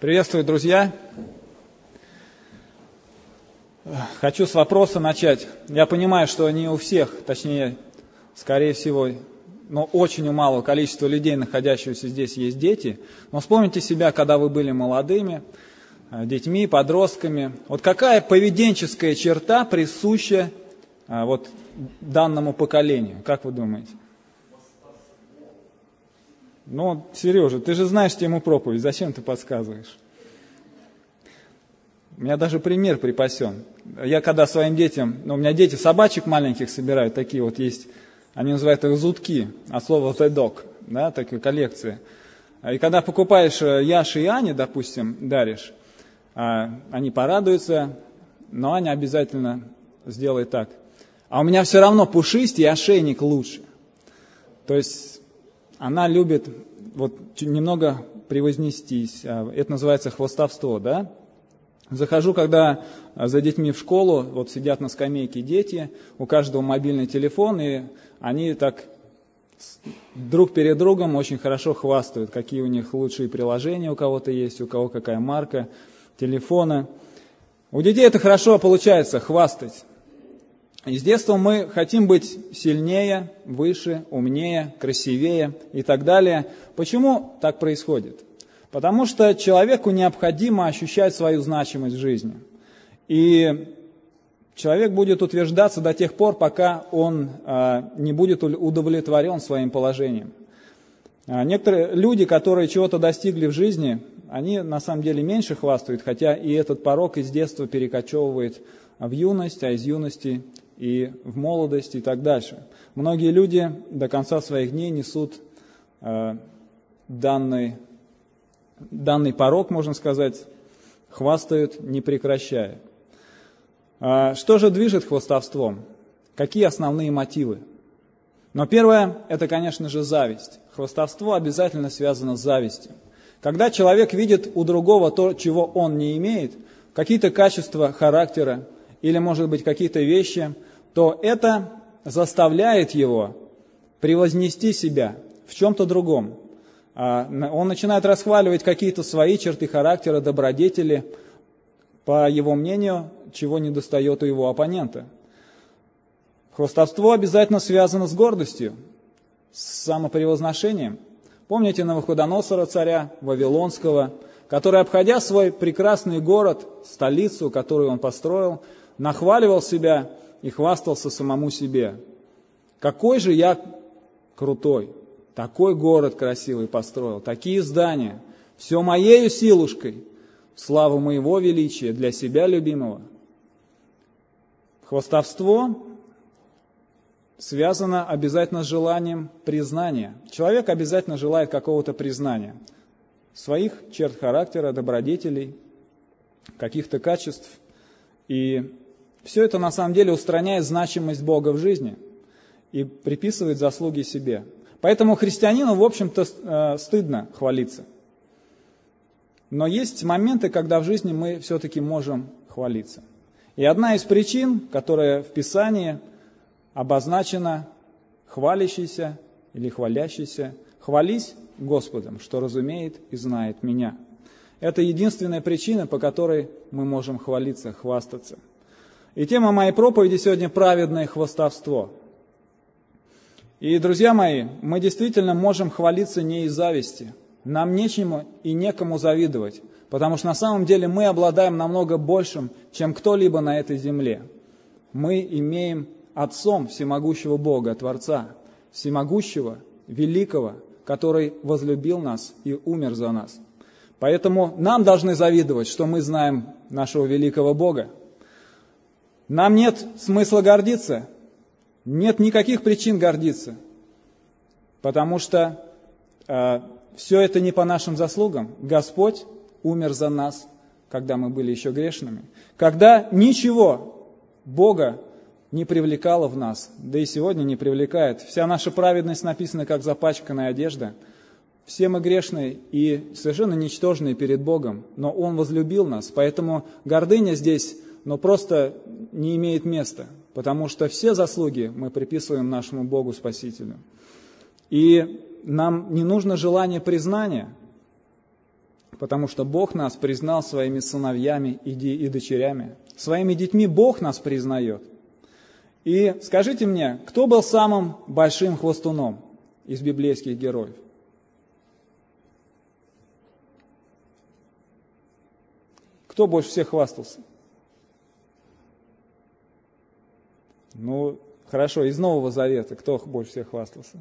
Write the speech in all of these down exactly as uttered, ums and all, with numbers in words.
Приветствую, друзья! Хочу с вопроса начать. Я понимаю, что не у всех, точнее, скорее всего, но очень у малого количества людей, находящихся здесь, есть дети. Но вспомните себя, когда вы были молодыми, детьми, подростками. Вот какая поведенческая черта присуща вот данному поколению? Как вы думаете? Ну, Сережа, ты же знаешь тему проповеди, зачем ты подсказываешь? У меня даже пример припасен. Я когда своим детям, ну, у меня дети собачек маленьких собирают, такие вот есть, они называют их зудки, от слова the dog, да, такие коллекции. И когда покупаешь Яше и Ане, допустим, даришь, они порадуются, но Аня обязательно сделает так. А у меня все равно пушистый, ошейник лучше. То есть она любит вот немного превознестись. Это называется хвастовство, да? Захожу, когда за детьми в школу, вот сидят на скамейке дети, у каждого мобильный телефон, и они так друг перед другом очень хорошо хвастают, какие у них лучшие приложения у кого-то есть, у кого какая марка телефона. У детей это хорошо получается, хвастать. И с детства мы хотим быть сильнее, выше, умнее, красивее и так далее. Почему так происходит? Потому что человеку необходимо ощущать свою значимость в жизни. И человек будет утверждаться до тех пор, пока он а, не будет удовлетворен своим положением. А некоторые люди, которые чего-то достигли в жизни, они на самом деле меньше хвастают, хотя и этот порок из детства перекочевывает в юность, а из юности и в молодость и так дальше. Многие люди до конца своих дней несут а, данный Данный порок, можно сказать, хвастают, не прекращая. Что же движет хвастовством? Какие основные мотивы? Но первое, это, конечно же, зависть. Хвастовство обязательно связано с завистью. Когда человек видит у другого то, чего он не имеет, какие-то качества характера или, может быть, какие-то вещи, то это заставляет его превознести себя в чем-то другом. Он начинает расхваливать какие-то свои черты характера, добродетели, по его мнению, чего недостает у его оппонента. Хвастовство обязательно связано с гордостью, с самопревозношением. Помните Навуходоносора, царя Вавилонского, который, обходя свой прекрасный город, столицу, которую он построил, нахваливал себя и хвастался самому себе. Какой же я крутой! Такой город красивый построил, такие здания, все моею силушкой, славу моего величия для себя любимого. Хвастовство связано обязательно с желанием признания. Человек обязательно желает какого-то признания, своих черт характера, добродетелей, каких-то качеств. И все это на самом деле устраняет значимость Бога в жизни и приписывает заслуги себе. Поэтому христианину, в общем-то, стыдно хвалиться. Но есть моменты, когда в жизни мы все-таки можем хвалиться. И одна из причин, которая в Писании обозначена, хвалящийся или хвалящийся, хвались Господом, что разумеет и знает меня. Это единственная причина, по которой мы можем хвалиться, хвастаться. И тема моей проповеди сегодня – праведное хвастовство. И, друзья мои, мы действительно можем хвалиться не из зависти. Нам нечему и некому завидовать, потому что на самом деле мы обладаем намного большим, чем кто-либо на этой земле. Мы имеем Отцом всемогущего Бога, Творца, всемогущего, великого, который возлюбил нас и умер за нас. Поэтому нам должны завидовать, что мы знаем нашего великого Бога. Нам нет смысла гордиться. Нет никаких причин гордиться, потому что э, все это не по нашим заслугам. Господь умер за нас, когда мы были еще грешными. Когда ничего Бога не привлекало в нас, да и сегодня не привлекает. Вся наша праведность написана как запачканная одежда. Все мы грешные и совершенно ничтожные перед Богом, но Он возлюбил нас, поэтому гордыня здесь, но просто не имеет места. Потому что все заслуги мы приписываем нашему Богу Спасителю. И нам не нужно желание признания. потому что Бог нас признал своими сыновьями и дочерями. Своими детьми Бог нас признает. И скажите мне, кто был самым большим хвастуном из библейских героев? Кто больше всех хвастался? Ну, хорошо, из Нового Завета кто больше всех хвастался?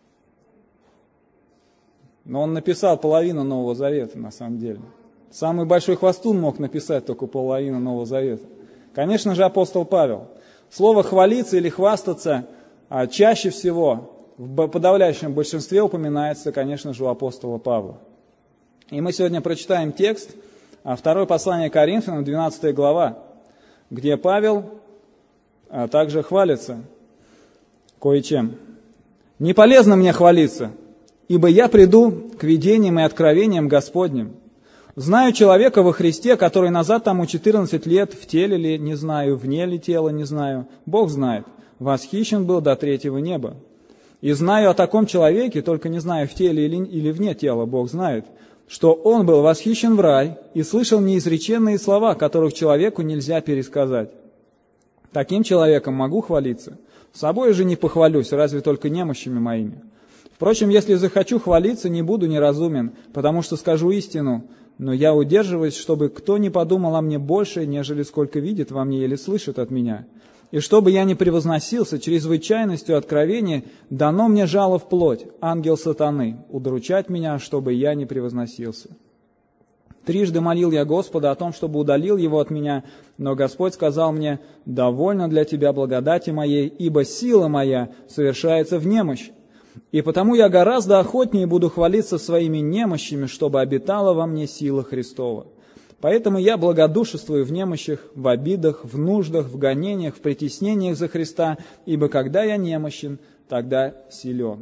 Но он написал половину Нового Завета, на самом деле. Самый большой хвастун мог написать только половину Нового Завета. Конечно же, апостол Павел. Слово «хвалиться» или «хвастаться» чаще всего, в подавляющем большинстве упоминается, конечно же, у апостола Павла. И мы сегодня прочитаем текст, второе послание Коринфянам, двенадцатая глава, где Павел также хвалится кое-чем. «Не полезно мне хвалиться, ибо я приду к видениям и откровениям Господним. Знаю человека во Христе, который назад тому четырнадцать лет, в теле ли, не знаю, вне ли тела, не знаю, Бог знает, восхищен был до третьего неба. И знаю о таком человеке, только не знаю, в теле или, или вне тела, Бог знает, что он был восхищен в рай и слышал неизреченные слова, которых человеку нельзя пересказать. Таким человеком могу хвалиться, собой же не похвалюсь, разве только немощами моими. Впрочем, если захочу хвалиться, не буду неразумен, потому что скажу истину, но я удерживаюсь, чтобы кто не подумал о мне больше, нежели сколько видит во мне или слышит от меня. И чтобы я не превозносился чрезвычайностью откровения, дано мне жало в плоть, ангел сатаны, удручать меня, чтобы я не превозносился. Трижды молил я Господа о том, чтобы удалил его от меня, но Господь сказал мне: «Довольно для тебя благодати моей, ибо сила моя совершается в немощи. И потому я гораздо охотнее буду хвалиться своими немощами, чтобы обитала во мне сила Христова. Поэтому я благодушествую в немощах, в обидах, в нуждах, в гонениях, в притеснениях за Христа, ибо когда я немощен, тогда силен».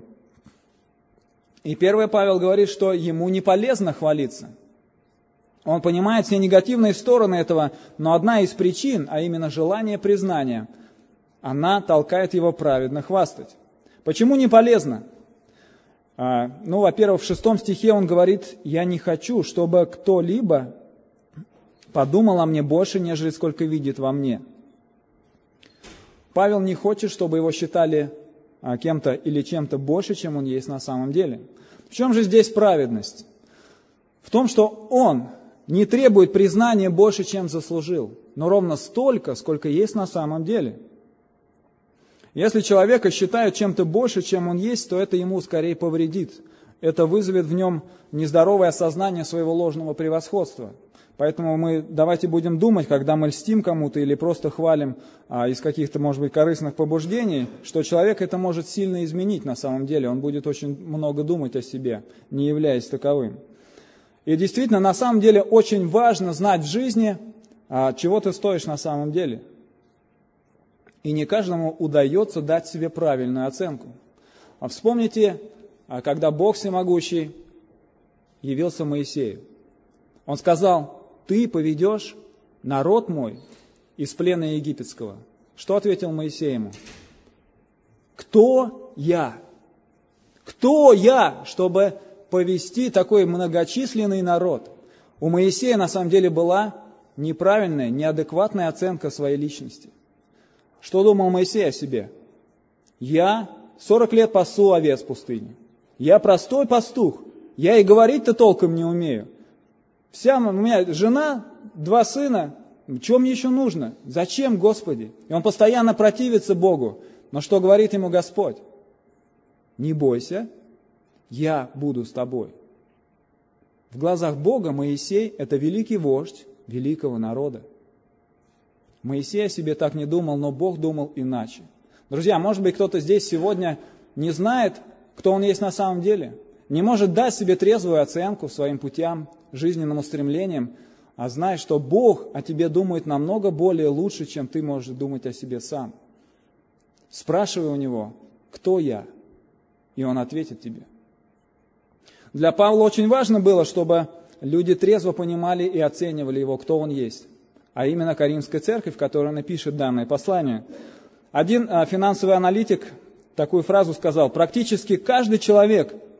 И первое Павел говорит, что ему не полезно хвалиться. Он понимает все негативные стороны этого, но одна из причин, а именно желание признания, она толкает его праведно хвастать. Почему не полезно? А, ну, во-первых, в шестом стихе он говорит: «Я не хочу, чтобы кто-либо подумал о мне больше, нежели сколько видит во мне». Павел не хочет, чтобы его считали а, кем-то или чем-то больше, чем он есть на самом деле. В чем же здесь праведность? В том, что он не требует признания больше, чем заслужил, но ровно столько, сколько есть на самом деле. Если человека считают чем-то больше, чем он есть, то это ему скорее повредит. Это вызовет в нем нездоровое осознание своего ложного превосходства. Поэтому мы давайте будем думать, когда мы льстим кому-то или просто хвалим а, из каких-то, может быть, корыстных побуждений, что человек это может сильно изменить на самом деле. Он будет очень много думать о себе, не являясь таковым. И действительно, на самом деле, очень важно знать в жизни, а, чего ты стоишь на самом деле. И не каждому удается дать себе правильную оценку. А вспомните, когда Бог Всемогущий явился Моисею. Он сказал: «Ты поведешь народ мой из плена египетского». Что ответил Моисей ему? «Кто я? Кто я, чтобы повести такой многочисленный народ?» У Моисея на самом деле была неправильная, неадекватная оценка своей личности. Что думал Моисей о себе? Я сорок лет пасу овец в пустыне. Я простой пастух. Я и говорить-то толком не умею. Вся у меня жена, два сына. Чего мне еще нужно? Зачем, Господи? И он постоянно противится Богу. Но что говорит ему Господь? Не бойся, я буду с тобой. В глазах Бога Моисей – это великий вождь великого народа. Моисей о себе так не думал, но Бог думал иначе. Друзья, может быть, кто-то здесь сегодня не знает, кто он есть на самом деле, не может дать себе трезвую оценку своим путям, жизненным устремлениям, а знает, что Бог о тебе думает намного более лучше, чем ты можешь думать о себе сам. Спрашивай у Него: «Кто я?» И Он ответит тебе. Для Павла очень важно было, чтобы люди трезво понимали и оценивали его, кто он есть. А именно Коринфская церковь, в которой он пишет данное послание. Один финансовый аналитик такую фразу сказал: «Практически каждый человек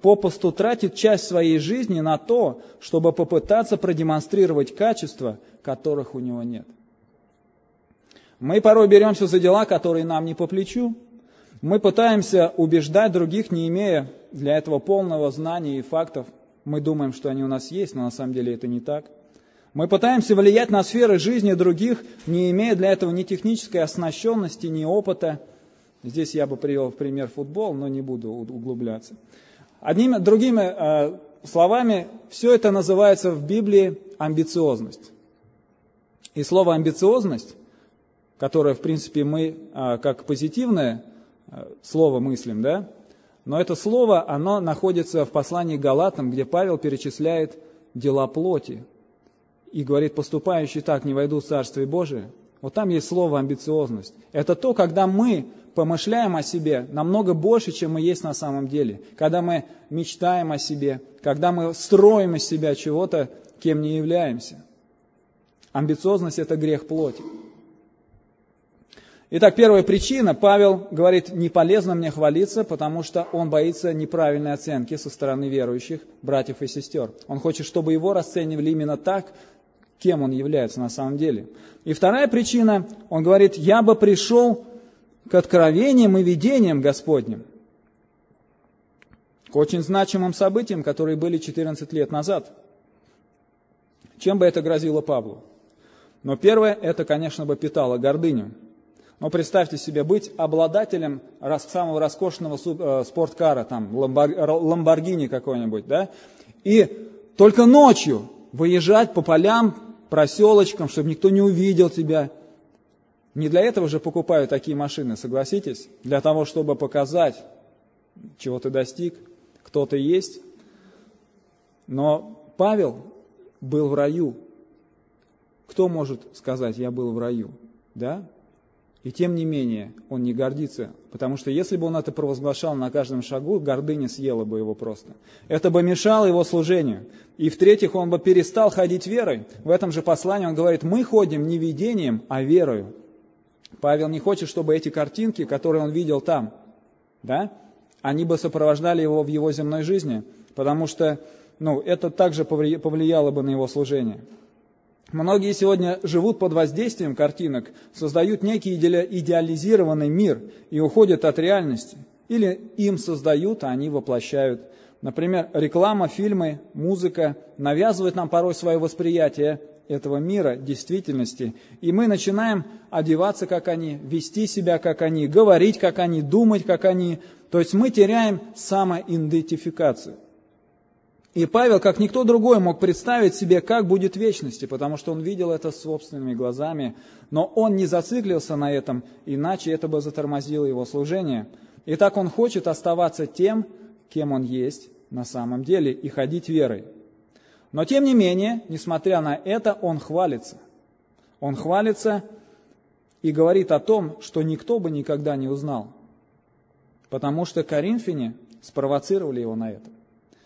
попусту тратит часть своей жизни на то, чтобы попытаться продемонстрировать качества, которых у него нет. Мы порой беремся за дела, которые нам не по плечу. Мы пытаемся убеждать других, не имея для этого полного знания и фактов. Мы думаем, что они у нас есть, но на самом деле это не так. Мы пытаемся влиять на сферы жизни других, не имея для этого ни технической оснащенности, ни опыта. Здесь я бы привел в пример футбол, но не буду углубляться. Одними другими э, словами, все это называется в Библии амбициозность. И слово амбициозность, которое, в принципе, мы э, как позитивное э, слово мыслим, да, но это слово, оно находится в послании к Галатам, где Павел перечисляет дела плоти и говорит: поступающие так не войдут в Царствие Божие. Вот там есть слово амбициозность. Это то, когда мы помышляем о себе намного больше, чем мы есть на самом деле. Когда мы мечтаем о себе, когда мы строим из себя чего-то, кем не являемся. Амбициозность – это грех плоти. Итак, первая причина. Павел говорит: не полезно мне хвалиться, потому что он боится неправильной оценки со стороны верующих братьев и сестер. Он хочет, чтобы его расценивали именно так, кем он является на самом деле. И вторая причина. Он говорит: я бы пришел к откровениям и видениям Господним, к очень значимым событиям, которые были четырнадцать лет назад. Чем бы это грозило Павлу? Но первое, это, конечно, бы питало гордыню. Но представьте себе быть обладателем самого роскошного спорткара, там, Ламборгини какой-нибудь, да, и только ночью выезжать по полям, проселочкам, чтобы никто не увидел тебя. Не для этого же покупают такие машины, согласитесь? Для того, чтобы показать, чего ты достиг, кто ты есть. Но Павел был в раю. Кто может сказать: я был в раю? Да? И тем не менее он не гордится, потому что если бы он это провозглашал на каждом шагу, гордыня съела бы его просто. Это бы мешало его служению. И в-третьих, он бы перестал ходить верой. В этом же послании он говорит: мы ходим не видением, а верою. Павел не хочет, чтобы эти картинки, которые он видел там, да, они бы сопровождали его в его земной жизни, потому что ну, это также повлияло бы на его служение. Многие сегодня живут под воздействием картинок, создают некий идеализированный мир и уходят от реальности. Или им создают, а они воплощают. Например, реклама, фильмы, музыка навязывают нам порой свое восприятие этого мира, действительности. И мы начинаем одеваться, как они, вести себя, как они, говорить, как они, думать, как они. То есть мы теряем самоидентификацию. И Павел, как никто другой, мог представить себе, как будет в вечности, потому что он видел это собственными глазами, но он не зациклился на этом, иначе это бы затормозило его служение. Итак, он хочет оставаться тем, кем он есть на самом деле, и ходить верой. Но тем не менее, несмотря на это, он хвалится. Он хвалится и говорит о том, что никто бы никогда не узнал, потому что коринфяне спровоцировали его на это.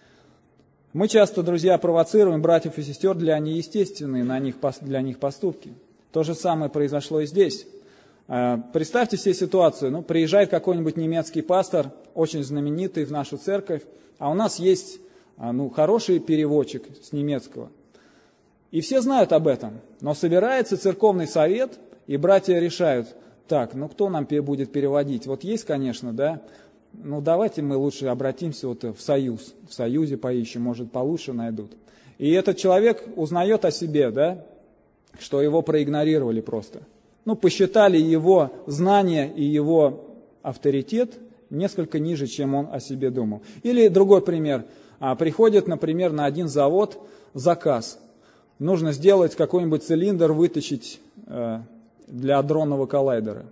Мы часто, друзья, провоцируем братьев и сестер для неестественные на них, для них поступки. То же самое произошло и здесь. Представьте себе ситуацию. Ну, приезжает какой-нибудь немецкий пастор, очень знаменитый в нашу церковь, а у нас есть ну, хороший переводчик с немецкого. И все знают об этом. Но собирается церковный совет, и братья решают: так, ну кто нам будет переводить? Вот есть, конечно, да. Ну, давайте мы лучше обратимся вот в союз. В союзе поищем, может, получше найдут. И этот человек узнает о себе, да, что его проигнорировали просто. Ну, посчитали его знания и его авторитет несколько ниже, чем он о себе думал. Или другой пример. Приходит, например, на один завод заказ. Нужно сделать какой-нибудь цилиндр, вытащить для адронного коллайдера.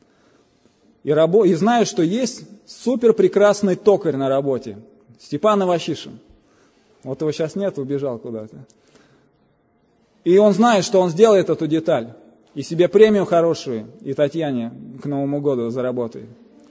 И, рабо... и знаю, что есть супер прекрасный токарь на работе, Степан Иващишин. Вот его сейчас нет, убежал куда-то. И он знает, что он сделает эту деталь. И себе премию хорошую, и Татьяне к Новому году заработает.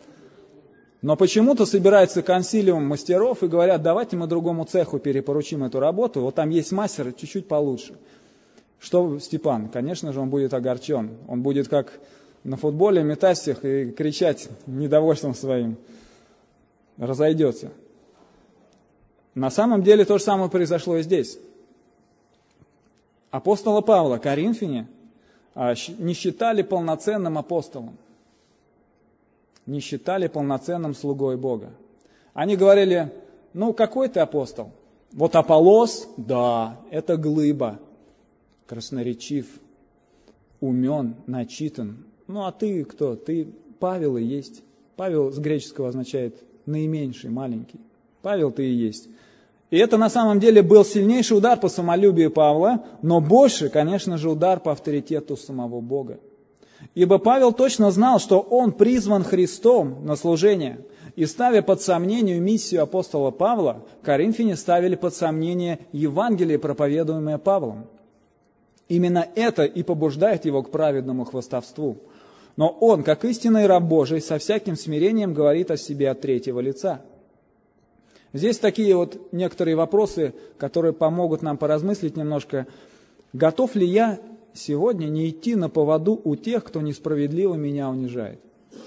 Но почему-то собирается консилиум мастеров и говорят: давайте мы другому цеху перепоручим эту работу, вот там есть мастер чуть-чуть получше. Что Степан? Конечно же, он будет огорчен. Он будет как на футболе метать всех и кричать недовольством своим. Разойдется. На самом деле то же самое произошло и здесь. Апостола Павла коринфяне не считали полноценным апостолом, не считали полноценным слугой Бога. Они говорили: ну какой ты апостол? Вот Аполлос, да, это глыба, красноречив, умен, начитан. Ну а ты кто? Ты Павел и есть. Павел с греческого означает наименьший, маленький. Павел ты и есть. И это на самом деле был сильнейший удар по самолюбию Павла, но больше, конечно же, удар по авторитету самого Бога. Ибо Павел точно знал, что он призван Христом на служение. И ставя под сомнение миссию апостола Павла, коринфяне ставили под сомнение Евангелие, проповедуемое Павлом. Именно это и побуждает его к праведному хвастовству. Но он, как истинный раб Божий, со всяким смирением говорит о себе от третьего лица. Здесь такие вот некоторые вопросы, которые помогут нам поразмыслить немножко. Готов ли я сегодня не идти на поводу у тех, кто несправедливо меня унижает?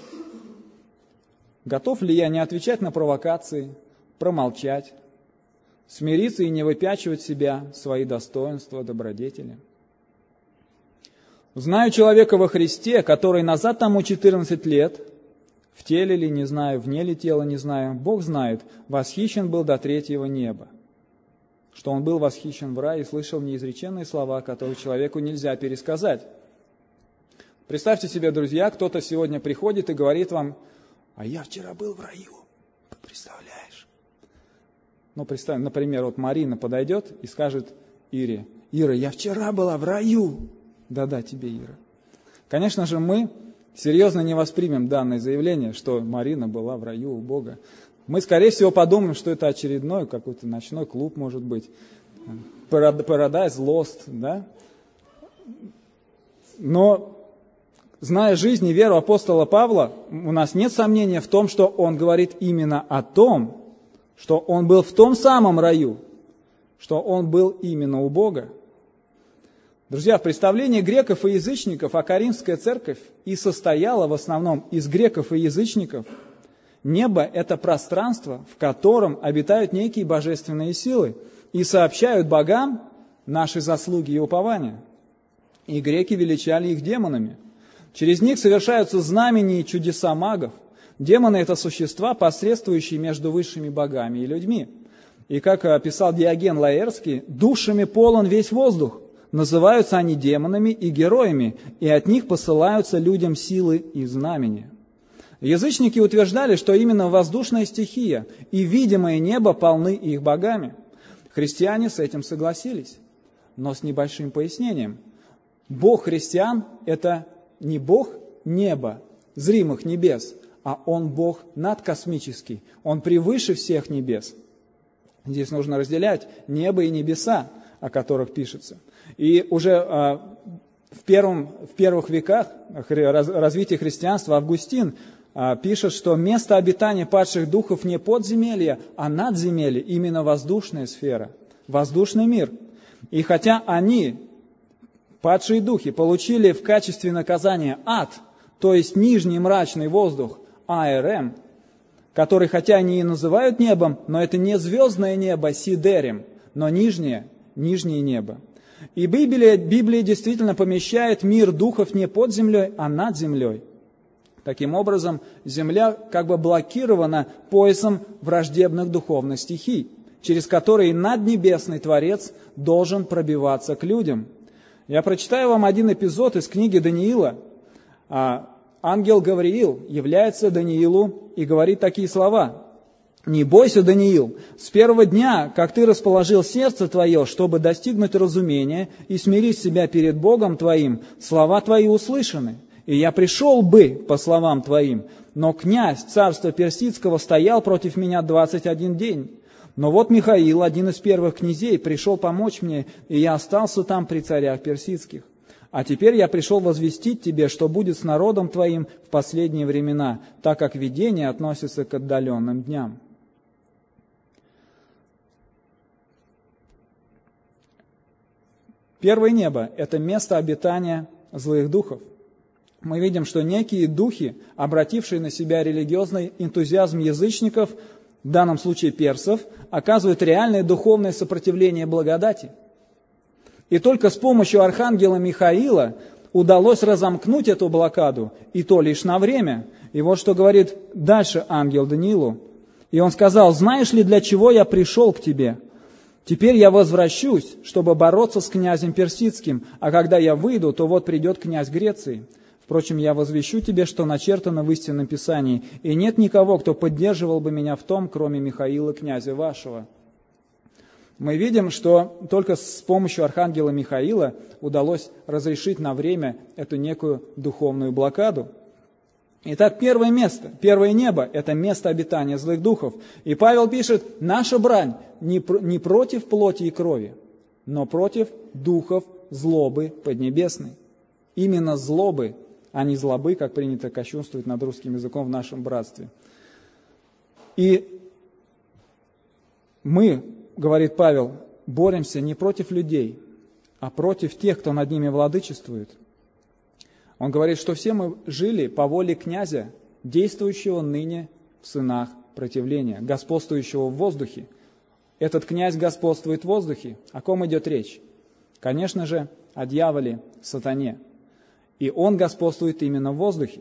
Готов ли я не отвечать на провокации, промолчать, смириться и не выпячивать себя, свои достоинства, добродетели? Знаю человека во Христе, который назад тому четырнадцать лет, в теле ли, не знаю, вне ли тела, не знаю, Бог знает, восхищен был до третьего неба, что он был восхищен в рае и слышал неизреченные слова, которые человеку нельзя пересказать. Представьте себе, друзья, кто-то сегодня приходит и говорит вам: а я вчера был в раю, представляешь? Ну, представь, например, вот Марина подойдет и скажет Ире: Ира, я вчера была в раю. Да-да, тебе, Ира. Конечно же, мы серьезно не воспримем данное заявление, что Марина была в раю у Бога. Мы, скорее всего, подумаем, что это очередной какой-то ночной клуб, может быть, Paradise Lost, да? Но, зная жизнь и веру апостола Павла, у нас нет сомнения в том, что он говорит именно о том, что он был в том самом раю, что он был именно у Бога. Друзья, в представлении греков и язычников, а Коринфская церковь и состояла в основном из греков и язычников, небо – это пространство, в котором обитают некие божественные силы и сообщают богам наши заслуги и упования. И греки величали их демонами. Через них совершаются знамения и чудеса магов. Демоны – это существа, посредствующие между высшими богами и людьми. И, как писал Диоген Лаэртский, душами полон весь воздух. Называются они демонами и героями, и от них посылаются людям силы и знамения. Язычники утверждали, что именно воздушная стихия и видимое небо полны их богами. Христиане с этим согласились, но с небольшим пояснением. Бог христиан – это не Бог неба, зримых небес, а Он Бог надкосмический, Он превыше всех небес. Здесь нужно разделять небо и небеса, о которых пишется. И уже а, в, первом, в первых веках развития христианства Августин а, пишет, что место обитания падших духов не подземелье, а надземелье, именно воздушная сфера, воздушный мир. И хотя они, падшие духи, получили в качестве наказания ад, то есть нижний мрачный воздух, АРМ, который хотя они и называют небом, но это не звездное небо, Сидерем, но нижнее, нижнее небо. И Библия, Библия действительно помещает мир духов не под землей, а над землей. Таким образом, земля как бы блокирована поясом враждебных духовных стихий, через которые наднебесный Творец должен пробиваться к людям. Я прочитаю вам один эпизод из книги Даниила. Ангел Гавриил является Даниилу и говорит такие слова: «Не бойся, Даниил, с первого дня, как ты расположил сердце твое, чтобы достигнуть разумения и смирить себя перед Богом твоим, слова твои услышаны, и я пришел бы по словам твоим, но князь царства Персидского стоял против меня двадцать один день. Но вот Михаил, один из первых князей, пришел помочь мне, и я остался там при царях персидских. А теперь я пришел возвестить тебе, что будет с народом твоим в последние времена, так как видение относится к отдаленным дням». Первое небо – это место обитания злых духов. Мы видим, что некие духи, обратившие на себя религиозный энтузиазм язычников, в данном случае персов, оказывают реальное духовное сопротивление благодати. И только с помощью архангела Михаила удалось разомкнуть эту блокаду, и то лишь на время. И вот что говорит дальше ангел Даниилу. И он сказал: «Знаешь ли, для чего я пришел к тебе? Теперь я возвращусь, чтобы бороться с князем персидским, а когда я выйду, то вот придет князь Греции. Впрочем, я возвещу тебе, что начертано в истинном Писании, и нет никого, кто поддерживал бы меня в том, кроме Михаила, князя вашего». Мы видим, что только с помощью архангела Михаила удалось разрешить на время эту некую духовную блокаду. Итак, первое место, первое небо – это место обитания злых духов. И Павел пишет: «Наша брань не, не против плоти и крови, но против духов злобы поднебесной». Именно злобы, а не злобы, как принято кощунствовать над русским языком в нашем братстве. И мы, говорит Павел, боремся не против людей, а против тех, кто над ними владычествует. Он говорит, что все мы жили по воле князя, действующего ныне в сынах противления, господствующего в воздухе. Этот князь господствует в воздухе. О ком идет речь? Конечно же, о дьяволе, сатане. И он господствует именно в воздухе.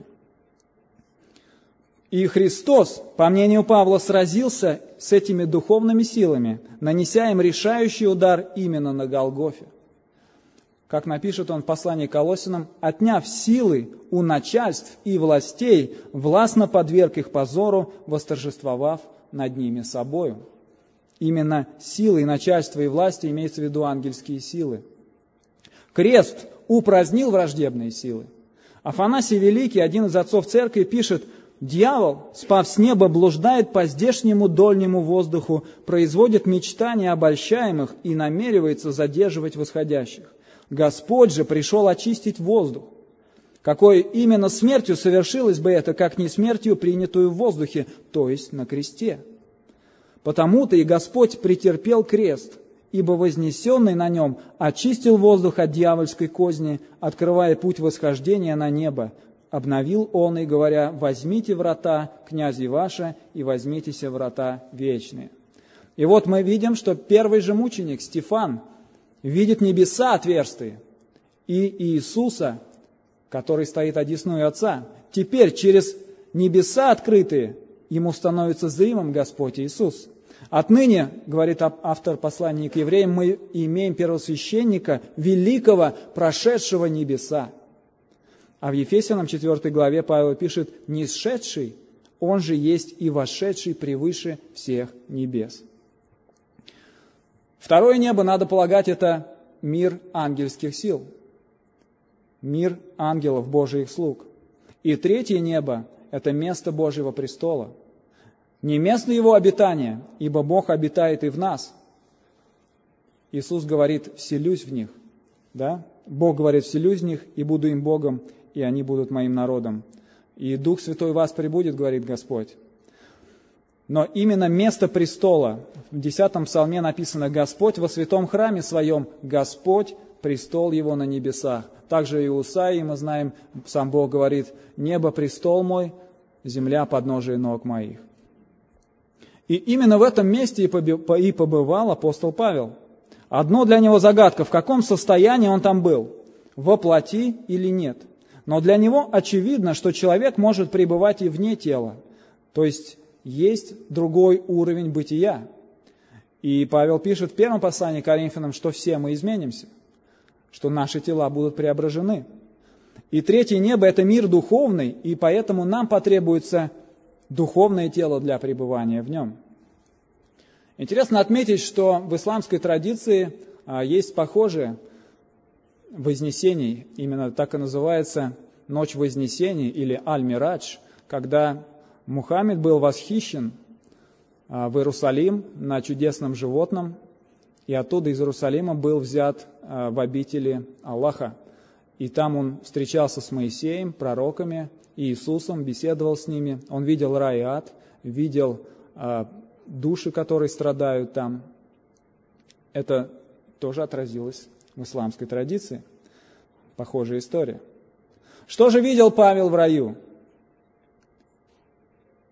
И Христос, по мнению Павла, сразился с этими духовными силами, нанеся им решающий удар именно на Голгофе. Как напишет он в послании к Колоссянам: «Отняв силы у начальств и властей, властно подверг их позору, восторжествовав над ними собою». Именно силы и начальства и власти имеется в виду ангельские силы. Крест упразднил враждебные силы. Афанасий Великий, один из отцов церкви, пишет: «Дьявол, спав с неба, блуждает по здешнему дольнему воздуху, производит мечтания обольщаемых и намеревается задерживать восходящих. Господь же пришел очистить воздух. Какой именно смертью совершилось бы это, как не смертью, принятую в воздухе, то есть на кресте? Потому-то и Господь претерпел крест, ибо вознесенный на нем очистил воздух от дьявольской козни, открывая путь восхождения на небо. Обновил он и говоря: возьмите врата, князи ваши, и возьмитеся врата вечные». И вот мы видим, что первый же мученик, Стефан, видит небеса отверстые и Иисуса, который стоит одесную Отца. Теперь через небеса открытые ему становится зримым Господь Иисус. Отныне, говорит автор послания к евреям, мы имеем первосвященника, великого, прошедшего небеса. А в Ефесянам четвёртой главе Павел пишет: «Нисшедший, он же есть и вошедший превыше всех небес». Второе небо, надо полагать, это мир ангельских сил, мир ангелов, Божиих слуг. И третье небо – это место Божьего престола. Не место его обитания, ибо Бог обитает и в нас. Иисус говорит: «Вселюсь в них». Да? Бог говорит: «Вселюсь в них, и буду им Богом, и они будут моим народом». И Дух Святой в вас пребудет, говорит Господь. Но именно место престола, в десятом псалме написано: «Господь во святом храме своем, Господь, престол его на небесах». Также и у Исаии мы знаем, сам Бог говорит: «Небо престол мой, земля подножие ног моих». И именно в этом месте и побывал апостол Павел. Одно для него загадка: в каком состоянии он там был, во плоти или нет. Но для него очевидно, что человек может пребывать и вне тела, то есть есть другой уровень бытия. И Павел пишет в первом послании к Коринфянам, что все мы изменимся, что наши тела будут преображены. И третье небо – это мир духовный, и поэтому нам потребуется духовное тело для пребывания в нем. Интересно отметить, что в исламской традиции есть похожее вознесение, именно так и называется Ночь Вознесения или Аль-Мирадж, когда Мухаммед был восхищен в Иерусалим на чудесном животном, и оттуда из Иерусалима был взят в обители Аллаха. И там он встречался с Моисеем, пророками, и Иисусом, беседовал с ними. Он видел рай и ад, видел души, которые страдают там. Это тоже отразилось в исламской традиции. Похожая история. Что же видел Павел в раю?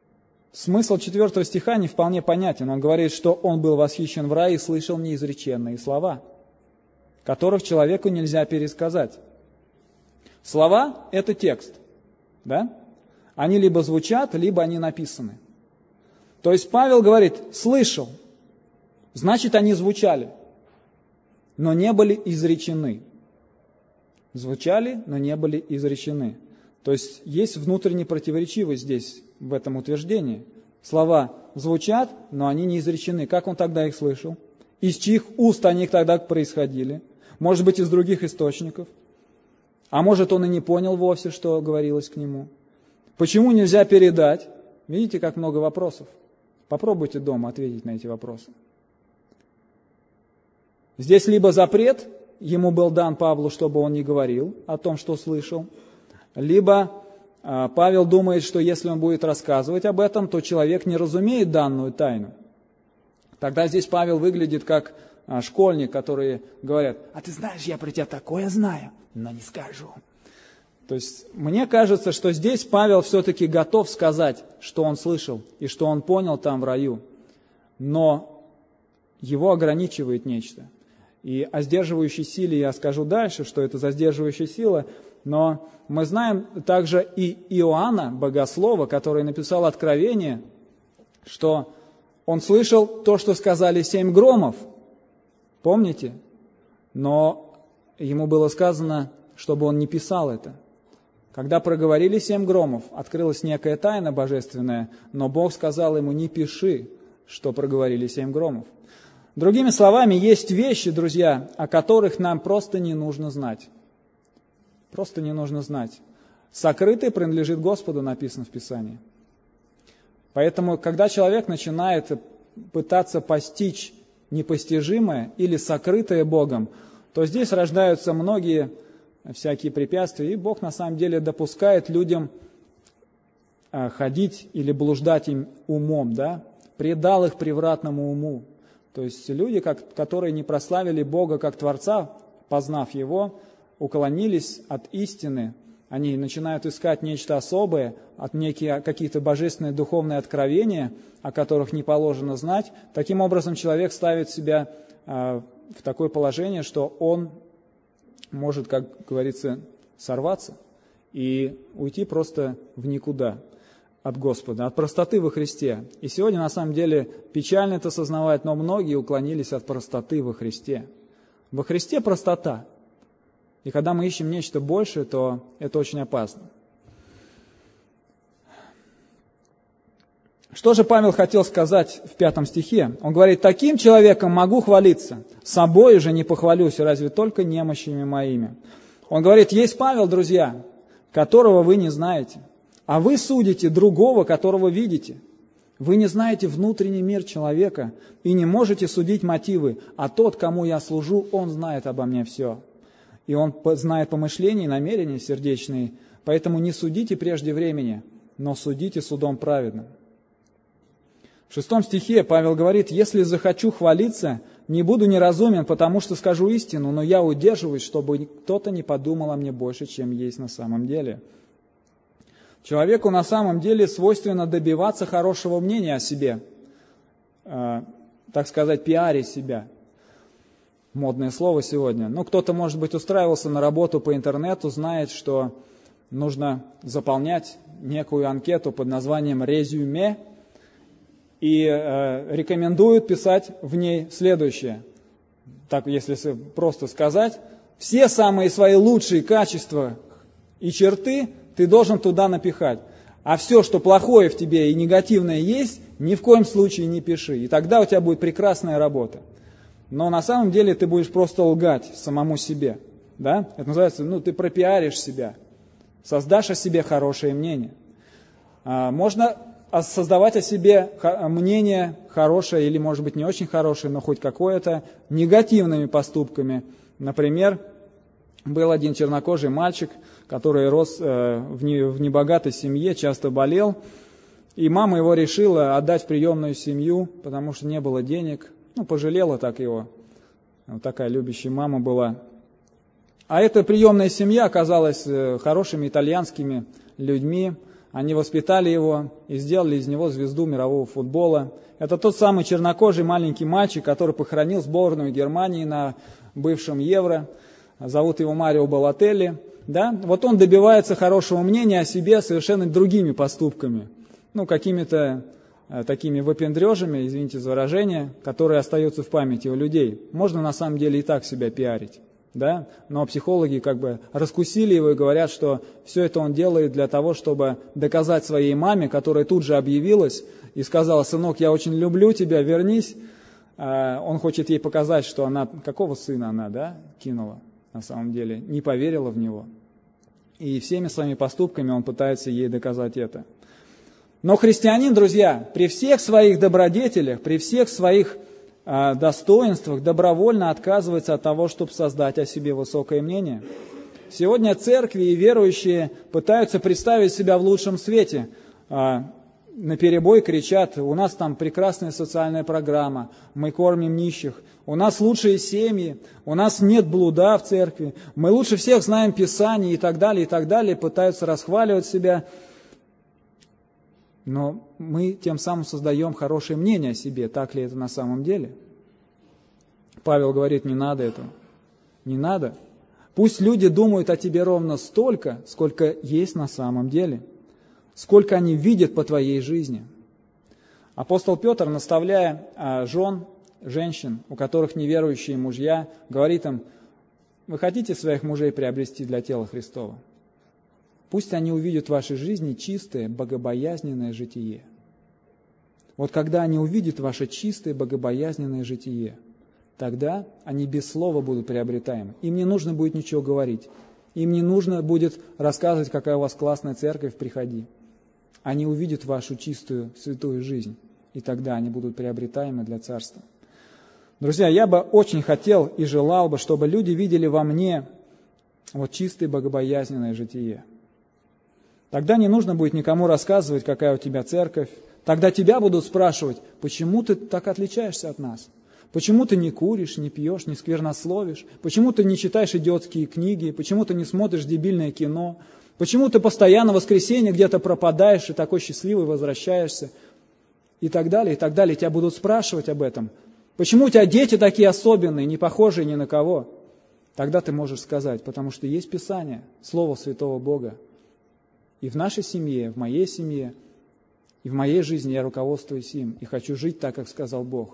Смысл четвертого стиха не вполне понятен. Он говорит, что он был восхищен в рае и слышал неизреченные слова, которых человеку нельзя пересказать. Слова – это текст, да? Они либо звучат, либо они написаны. То есть Павел говорит, слышал, значит, они звучали, но не были изречены. Звучали, но не были изречены. То есть есть внутренняя противоречивость здесь, в этом утверждении. Слова звучат, но они не изречены. Как он тогда их слышал? Из чьих уст они тогда происходили? Может быть, из других источников? А может, он и не понял вовсе, что говорилось к нему? Почему нельзя передать? Видите, как много вопросов? Попробуйте дома ответить на эти вопросы. Здесь либо запрет, ему был дан Павлу, чтобы он не говорил о том, что слышал, либо а, Павел думает, что если он будет рассказывать об этом, то человек не разумеет данную тайну. Тогда здесь Павел выглядит как а, школьник, которые говорят, а ты знаешь, я про тебя такое знаю, но не скажу. То есть мне кажется, что здесь Павел все-таки готов сказать, что он слышал и что он понял там в раю, но его ограничивает нечто. И о сдерживающей силе я скажу дальше, что это за сдерживающая сила, но мы знаем также и Иоанна, богослова, который написал Откровение, что он слышал то, что сказали семь громов, помните? Но ему было сказано, чтобы он не писал это. Когда проговорили семь громов, открылась некая тайна божественная, но Бог сказал ему, не пиши, что проговорили семь громов. Другими словами, есть вещи, друзья, о которых нам просто не нужно знать. Просто не нужно знать. Сокрытое принадлежит Господу, написано в Писании. Поэтому, когда человек начинает пытаться постичь непостижимое или сокрытое Богом, то здесь рождаются многие всякие препятствия, и Бог на самом деле допускает людям ходить или блуждать им умом, да? Предал их превратному уму. То есть люди, которые не прославили Бога как Творца, познав Его, уклонились от истины, они начинают искать нечто особое, от некие какие-то божественные духовные откровения, о которых не положено знать. Таким образом, человек ставит себя в такое положение, что он может, как говорится, сорваться и уйти просто в никуда от Господа, от простоты во Христе. И сегодня, на самом деле, печально это осознавать, но многие уклонились от простоты во Христе. Во Христе простота. И когда мы ищем нечто большее, то это очень опасно. Что же Павел хотел сказать в пятом стихе? Он говорит, таким человеком могу хвалиться, собой же не похвалюсь, разве только немощами моими. Он говорит, есть Павел, друзья, которого вы не знаете, а вы судите другого, которого видите. Вы не знаете внутренний мир человека и не можете судить мотивы, а тот, кому я служу, он знает обо мне все. И он знает помышления и намерения сердечные, поэтому не судите прежде времени, но судите судом праведным. В шестом стихе Павел говорит, если захочу хвалиться, не буду неразумен, потому что скажу истину, но я удерживаюсь, чтобы кто-то не подумал о мне больше, чем есть на самом деле. Человеку на самом деле свойственно добиваться хорошего мнения о себе, э, так сказать, пиарить себя. Модное слово сегодня. Ну, кто-то, может быть, устраивался на работу по интернету, знает, что нужно заполнять некую анкету под названием «резюме», и э, рекомендуют писать в ней следующее. Так, если просто сказать, все самые свои лучшие качества и черты ты должен туда напихать. А все, что плохое в тебе и негативное есть, ни в коем случае не пиши. И тогда у тебя будет прекрасная работа. Но на самом деле ты будешь просто лгать самому себе. Да? Это называется, ну, ты пропиаришь себя. Создашь о себе хорошее мнение. А, можно создавать о себе мнение хорошее или, может быть, не очень хорошее, но хоть какое-то, негативными поступками. Например, был один чернокожий мальчик, который рос в небогатой семье, часто болел, и мама его решила отдать в приемную семью, потому что не было денег. Ну, пожалела так его. Вот такая любящая мама была. А эта приемная семья оказалась хорошими итальянскими людьми, Они воспитали его и сделали из него звезду мирового футбола. Это тот самый чернокожий маленький мальчик, который похоронил сборную Германии на бывшем Евро. Зовут его Марио Балотелли. Да? Вот он добивается хорошего мнения о себе совершенно другими поступками. Ну, какими-то э, такими выпендрежами, извините за выражение, которые остаются в памяти у людей. Можно на самом деле и так себя пиарить. Да? Но психологи как бы раскусили его и говорят, что все это он делает для того, чтобы доказать своей маме, которая тут же объявилась и сказала: сынок, я очень люблю тебя, вернись. А он хочет ей показать, что она, какого сына она, да, кинула на самом деле, не поверила в него. И всеми своими поступками он пытается ей доказать это. Но христианин, друзья, при всех своих добродетелях, при всех своих э, достоинствах добровольно отказывается от того, чтобы создать о себе высокое мнение. Сегодня церкви и верующие пытаются представить себя в лучшем свете. Э, наперебой кричат: у нас там прекрасная социальная программа, мы кормим нищих, у нас лучшие семьи, у нас нет блуда в церкви, мы лучше всех знаем Писание и так далее, и так далее, пытаются расхваливать себя. Но мы тем самым создаем хорошее мнение о себе. Так ли это на самом деле? Павел говорит: не надо этого. Не надо. Пусть люди думают о тебе ровно столько, сколько есть на самом деле. Сколько они видят по твоей жизни. Апостол Петр, наставляя жен, женщин, у которых неверующие мужья, говорит им: вы хотите своих мужей приобрести для тела Христова? Пусть они увидят в вашей жизни чистое, богобоязненное житие. Вот когда они увидят ваше чистое, богобоязненное житие, тогда они без слова будут приобретаемы. Им не нужно будет ничего говорить. Им не нужно будет рассказывать, какая у вас классная церковь, приходи. Они увидят вашу чистую, святую жизнь, и тогда они будут приобретаемы для Царства. Друзья, я бы очень хотел и желал бы, чтобы люди видели во мне вот чистое, богобоязненное житие. Тогда не нужно будет никому рассказывать, какая у тебя церковь. Тогда тебя будут спрашивать: почему ты так отличаешься от нас? Почему ты не куришь, не пьешь, не сквернословишь? Почему ты не читаешь идиотские книги? Почему ты не смотришь дебильное кино? Почему ты постоянно в воскресенье где-то пропадаешь и такой счастливый возвращаешься? И так далее, и так далее. Тебя будут спрашивать об этом. Почему у тебя дети такие особенные, не похожие ни на кого? Тогда ты можешь сказать: потому что есть Писание, Слово Святого Бога. И в нашей семье, в моей семье, и в моей жизни я руководствуюсь им и хочу жить так, как сказал Бог.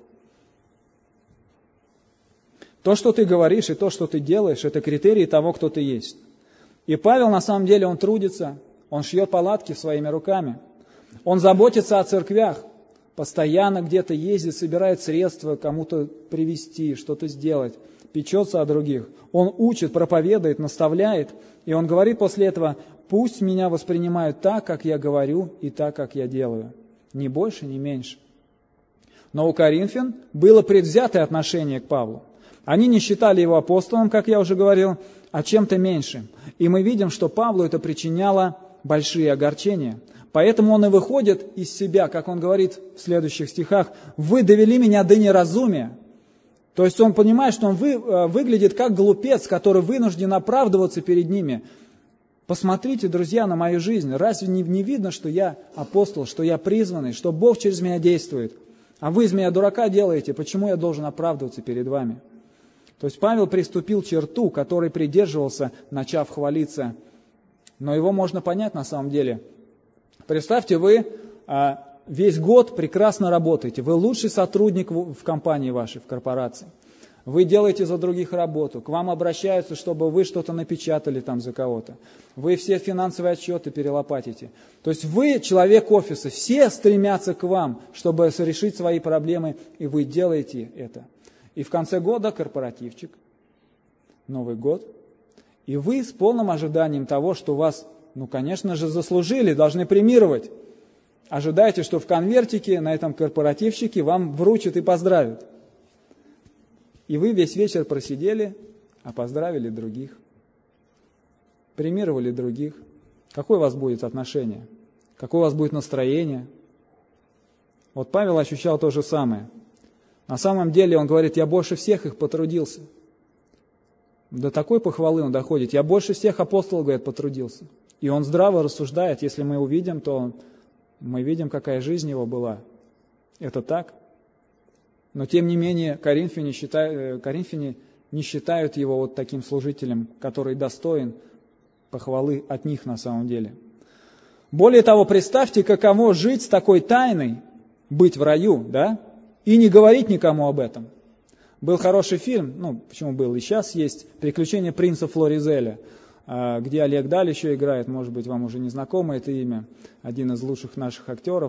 То, что ты говоришь, и то, что ты делаешь, это критерии того, кто ты есть. И Павел, на самом деле, он трудится, он шьет палатки своими руками, он заботится о церквях, постоянно где-то ездит, собирает средства, кому-то привезти, что-то сделать, печется о других. Он учит, проповедует, наставляет, и он говорит после этого: пусть меня воспринимают так, как я говорю, и так, как я делаю. Ни больше, ни меньше. Но у коринфян было предвзятое отношение к Павлу. Они не считали его апостолом, как я уже говорил, а чем-то меньшим. И мы видим, что Павлу это причиняло большие огорчения. Поэтому он и выходит из себя, как он говорит в следующих стихах: «Вы довели меня до неразумия». То есть он понимает, что он вы, выглядит как глупец, который вынужден оправдываться перед ними. Посмотрите, друзья, на мою жизнь. Разве не, не видно, что я апостол, что я призванный, что Бог через меня действует? А вы из меня дурака делаете, почему я должен оправдываться перед вами? То есть Павел приступил к черту, которой придерживался, начав хвалиться. Но его можно понять на самом деле. Представьте, вы а, весь год прекрасно работаете, вы лучший сотрудник в, в компании вашей, в корпорации. Вы делаете за других работу, к вам обращаются, чтобы вы что-то напечатали там за кого-то. Вы все финансовые отчеты перелопатите. То есть вы человек офиса, все стремятся к вам, чтобы решить свои проблемы, и вы делаете это. И в конце года корпоративчик, Новый год, и вы с полным ожиданием того, что вас, ну, конечно же, заслужили, должны премировать. Ожидаете, что в конвертике на этом корпоративчике вам вручат и поздравят. И вы весь вечер просидели, а поздравили других, премировали других. Какое у вас будет отношение? Какое у вас будет настроение? Вот Павел ощущал то же самое. На самом деле он говорит: я больше всех их потрудился. До такой похвалы он доходит. Я больше всех апостолов, говорит, потрудился. И он здраво рассуждает, если мы увидим, то мы видим, какая жизнь его была. Это так. Но тем не менее, коринфяне, считают, коринфяне не считают его вот таким служителем, который достоин похвалы от них на самом деле. Более того, представьте, каково жить с такой тайной, быть в раю, да, и не говорить никому об этом. Был хороший фильм, ну, почему был, и сейчас есть, «Приключения принца Флоризеля», где Олег Даль еще играет, может быть, вам уже не знакомо это имя, один из лучших наших актеров.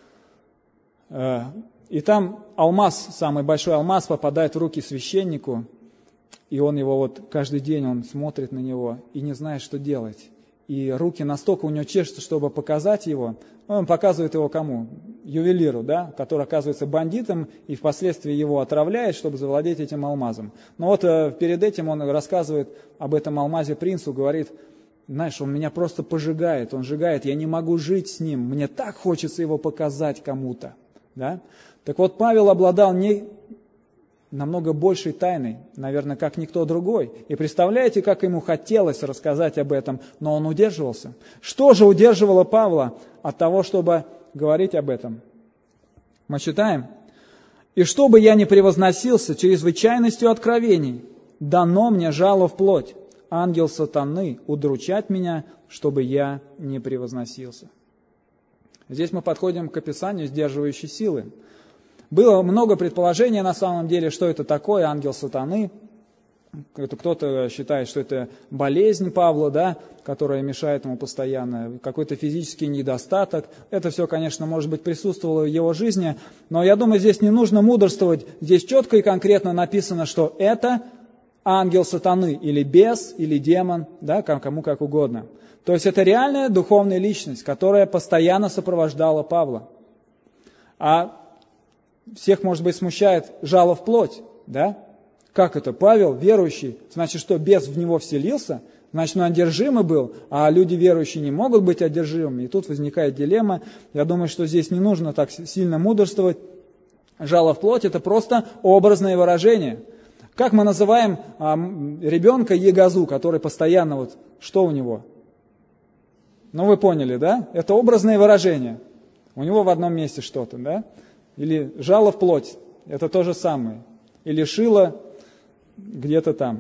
И там алмаз, самый большой алмаз, попадает в руки священнику, и он его вот каждый день, он смотрит на него и не знает, что делать. И руки настолько у него чешутся, чтобы показать его. Он показывает его кому? Ювелиру, да, который оказывается бандитом и впоследствии его отравляет, чтобы завладеть этим алмазом. Но вот э, перед этим он рассказывает об этом алмазе принцу, говорит: знаешь, он меня просто пожигает, он сжигает, я не могу жить с ним, мне так хочется его показать кому-то. Да? Так вот, Павел обладал не намного большей тайной, наверное, как никто другой. И представляете, как ему хотелось рассказать об этом, но он удерживался. Что же удерживало Павла от того, чтобы говорить об этом? Мы читаем: «И чтобы я не превозносился чрезвычайностью откровений, дано мне жало в плоть, ангел сатаны, удручать меня, чтобы я не превозносился». Здесь мы подходим к описанию сдерживающей силы. Было много предположений на самом деле, что это такое ангел сатаны. Кто-то считает, что это болезнь Павла, да, которая мешает ему постоянно, какой-то физический недостаток. Это все, конечно, может быть, присутствовало в его жизни, но я думаю, здесь не нужно мудрствовать. Здесь четко и конкретно написано, что это ангел сатаны, или бес, или демон, да, кому как угодно. То есть это реальная духовная личность, которая постоянно сопровождала Павла. А всех, может быть, смущает жало в плоть, да? Как это? Павел, верующий, значит, что бес в него вселился? Значит, он одержимый был, а люди верующие не могут быть одержимыми. И тут возникает дилемма. Я думаю, что здесь не нужно так сильно мудрствовать. Жало в плоть – это просто образное выражение. Как мы называем а, ребенка ягозу, который постоянно, вот, что у него? Ну, вы поняли, да? Это образное выражение. У него в одном месте что-то, да? Или жало в плоть, это то же самое. Или шило где-то там.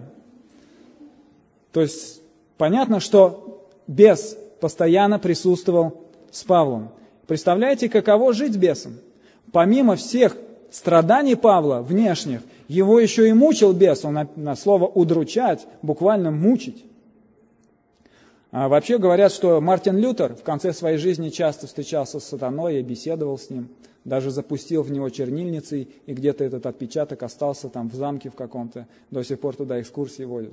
То есть понятно, что бес постоянно присутствовал с Павлом. Представляете, каково жить с бесом? Помимо всех страданий Павла, внешних, его еще и мучил бес. Он на, на слово «удручать» буквально «мучить». А вообще говорят, что Мартин Лютер в конце своей жизни часто встречался с сатаной и беседовал с ним. Даже запустил в него чернильницей, и где-то этот отпечаток остался там в замке в каком-то. До сих пор туда экскурсии водят.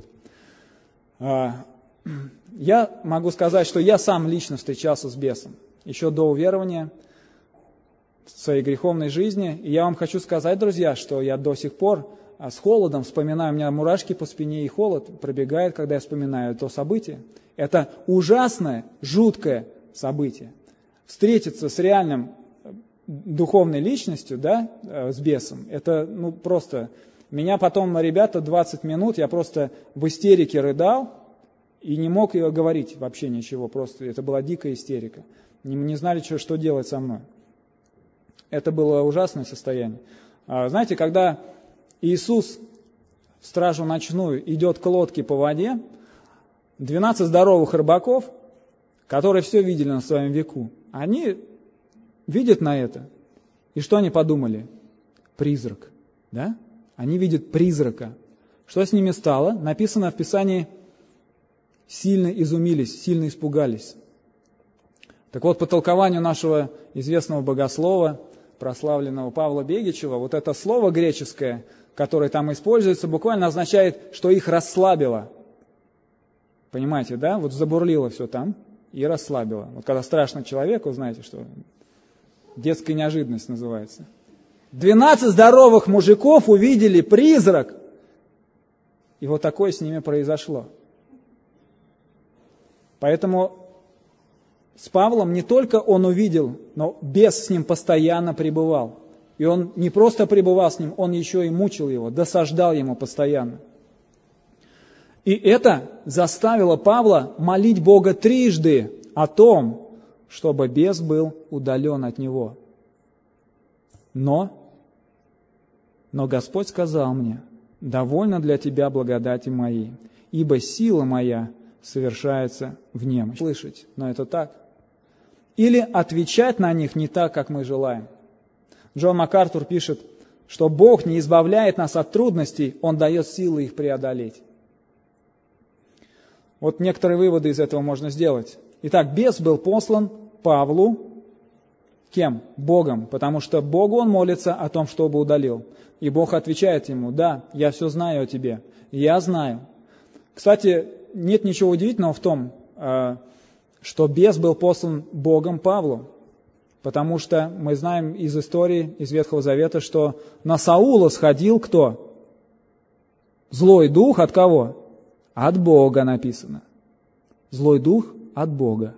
Я могу сказать, что я сам лично встречался с бесом. Еще до уверования в своей греховной жизни. И я вам хочу сказать, друзья, что я до сих пор с холодом вспоминаю, у меня мурашки по спине и холод пробегает, когда я вспоминаю то событие. Это ужасное, жуткое событие. Встретиться с реальным духовной личностью, да, с бесом, это ну, просто... Меня потом ребята двадцать минут, я просто в истерике рыдал и не мог ее говорить вообще ничего, просто это была дикая истерика. Не, не знали, что, что делать со мной. Это было ужасное состояние. А, знаете, когда Иисус в стражу ночную идет к лодке по воде, двенадцать здоровых рыбаков, которые все видели на своем веку, они видят на это. И что они подумали? Призрак. Да? Они видят призрака. Что с ними стало? Написано в Писании: сильно изумились, сильно испугались. Так вот, по толкованию нашего известного богослова, прославленного Павла Бегичева, вот это слово греческое, которое там используется, буквально означает, что их расслабило. Понимаете, да? Вот забурлило все там и расслабило. Вот когда страшно человеку, знаете, что детская неожиданность называется. Двенадцать здоровых мужиков увидели призрак, и вот такое с ними произошло. Поэтому с Павлом не только он увидел, но бес с ним постоянно пребывал. И он не просто пребывал с ним, он еще и мучил его, досаждал ему постоянно. И это заставило Павла молить Бога трижды о том, чтобы бес был удален от него. Но, но Господь сказал мне: «Довольно для тебя благодати моей, ибо сила моя совершается в немощи». Слышать, но это так. Или отвечать на них не так, как мы желаем. Джон МакАртур пишет, что Бог не избавляет нас от трудностей, Он дает силы их преодолеть. Вот некоторые выводы из этого можно сделать. Итак, бес был послан Павлу кем? Богом, потому что Богу он молится о том, чтобы удалил. И Бог отвечает ему: «Да, я все знаю о тебе, я знаю». Кстати, нет ничего удивительного в том, что бес был послан Богом Павлу, потому что мы знаем из истории, из Ветхого Завета, что на Саула сходил кто? Злой дух от кого? От Бога написано. Злой дух от Бога.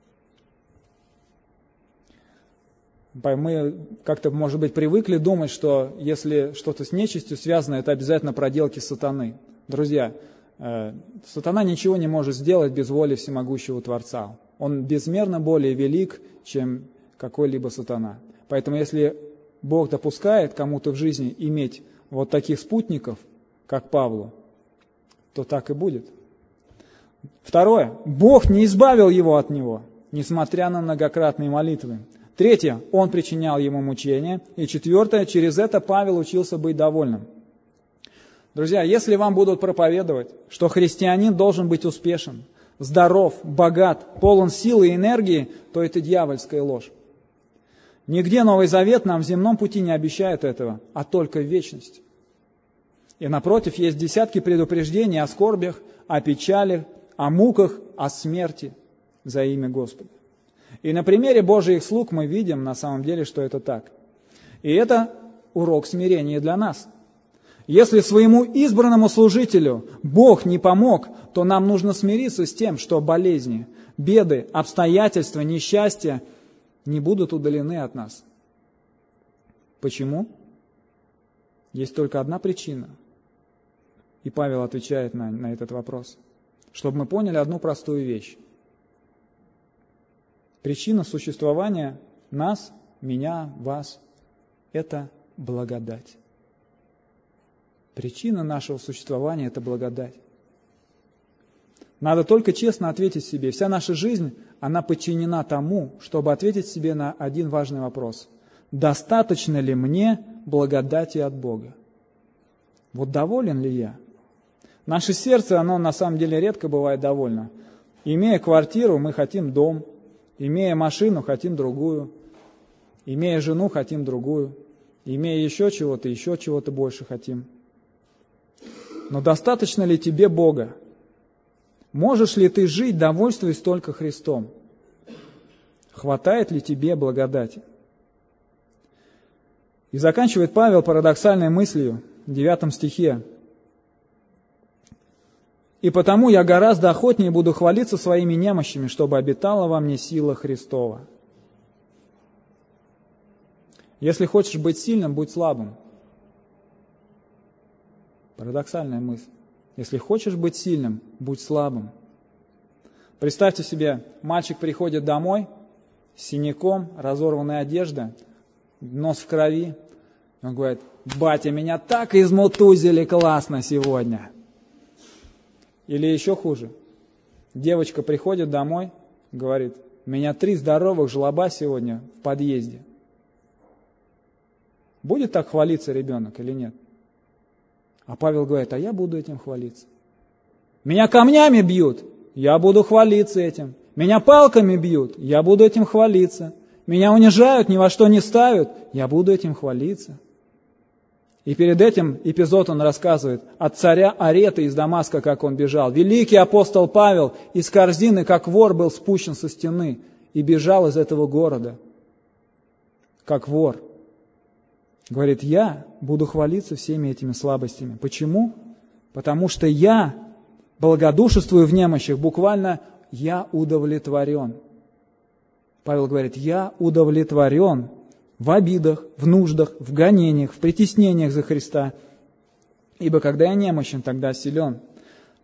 Мы как-то, может быть, привыкли думать, что если что-то с нечистью связано, это обязательно проделки сатаны. Друзья, сатана ничего не может сделать без воли всемогущего Творца. Он безмерно более велик, чем какой-либо сатана. Поэтому если Бог допускает кому-то в жизни иметь вот таких спутников, как Павлу, то так и будет. Второе. Бог не избавил его от него, несмотря на многократные молитвы. Третье. Он причинял ему мучения. И четвертое. Через это Павел учился быть довольным. Друзья, если вам будут проповедовать, что христианин должен быть успешен, здоров, богат, полон силы и энергии, то это дьявольская ложь. Нигде Новый Завет нам в земном пути не обещает этого, а только в вечности. И напротив, есть десятки предупреждений о скорбях, о печалях, о муках, о смерти за имя Господа. И на примере Божьих слуг мы видим на самом деле, что это так. И это урок смирения для нас. Если своему избранному служителю Бог не помог, то нам нужно смириться с тем, что болезни, беды, обстоятельства, несчастья не будут удалены от нас. Почему? Есть только одна причина. И Павел отвечает на, на этот вопрос. Чтобы мы поняли одну простую вещь. Причина существования нас, меня, вас – это благодать. Причина нашего существования – это благодать. Надо только честно ответить себе. Вся наша жизнь, она подчинена тому, чтобы ответить себе на один важный вопрос. Достаточно ли мне благодати от Бога? Вот доволен ли я? Наше сердце, оно на самом деле редко бывает довольно. Имея квартиру, мы хотим дом. Имея машину, хотим другую. Имея жену, хотим другую. Имея еще чего-то, еще чего-то больше хотим. Но достаточно ли тебе Бога? Можешь ли ты жить, довольствуясь только Христом? Хватает ли тебе благодати? И заканчивает Павел парадоксальной мыслью в девятом стихе. «И потому я гораздо охотнее буду хвалиться своими немощами, чтобы обитала во мне сила Христова». Если хочешь быть сильным, будь слабым. Парадоксальная мысль. Если хочешь быть сильным, будь слабым. Представьте себе, мальчик приходит домой с синяком, разорванная одежда, нос в крови. Он говорит: «Батя, меня так измутузили классно сегодня». Или еще хуже. Девочка приходит домой, говорит: «Меня три здоровых жлоба сегодня в подъезде». Будет так хвалиться ребенок или нет? А Павел говорит: а я буду этим хвалиться. Меня камнями бьют, я буду хвалиться этим. Меня палками бьют, я буду этим хвалиться. Меня унижают, ни во что не ставят, я буду этим хвалиться. И перед этим эпизод он рассказывает от царя Арета из Дамаска, как он бежал. Великий апостол Павел из корзины, как вор, был спущен со стены и бежал из этого города, как вор. Говорит: я буду хвалиться всеми этими слабостями. Почему? Потому что я благодушествую в немощах, буквально я удовлетворен. Павел говорит: я удовлетворен в обидах, в нуждах, в гонениях, в притеснениях за Христа. Ибо когда я немощен, тогда силен.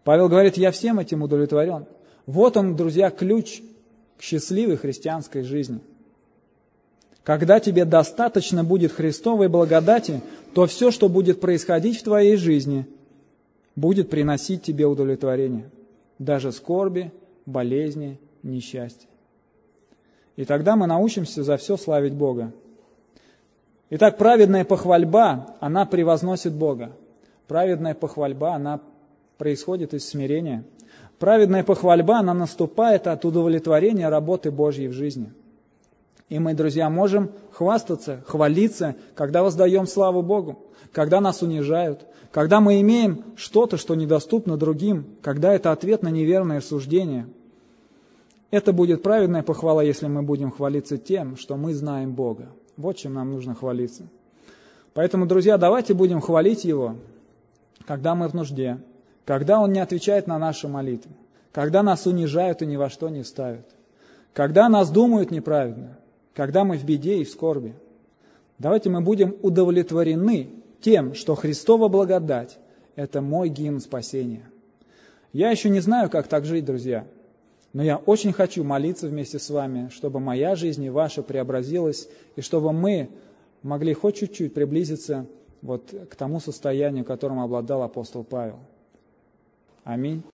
Павел говорит, я всем этим удовлетворен. Вот он, друзья, ключ к счастливой христианской жизни. Когда тебе достаточно будет Христовой благодати, то все, что будет происходить в твоей жизни, будет приносить тебе удовлетворение. Даже скорби, болезни, несчастья. И тогда мы научимся за все славить Бога. Итак, праведная похвальба, она превозносит Бога. Праведная похвальба, она происходит из смирения. Праведная похвальба, она наступает от удовлетворения работы Божьей в жизни. И мы, друзья, можем хвастаться, хвалиться, когда воздаем славу Богу, когда нас унижают, когда мы имеем что-то, что недоступно другим, когда это ответ на неверное суждение. Это будет праведная похвала, если мы будем хвалиться тем, что мы знаем Бога. Вот чем нам нужно хвалиться. Поэтому, друзья, давайте будем хвалить Его, когда мы в нужде, когда Он не отвечает на наши молитвы, когда нас унижают и ни во что не ставят, когда нас думают неправедно, когда мы в беде и в скорби. Давайте мы будем удовлетворены тем, что Христова благодать – это мой гимн спасения. Я еще не знаю, как так жить, друзья, но я очень хочу молиться вместе с вами, чтобы моя жизнь и ваша преобразилась, и чтобы мы могли хоть чуть-чуть приблизиться вот к тому состоянию, которым обладал апостол Павел. Аминь.